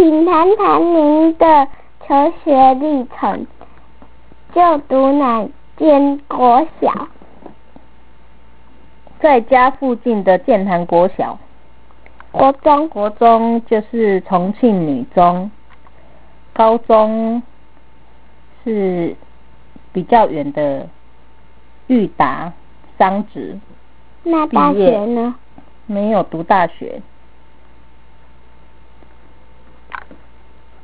请谈谈您的求学历程。就读哪间国小？ 在家附近的建潭国小。国中就是重庆女中，高中是比较远的裕达商职。 那大学呢？ 没有读大学。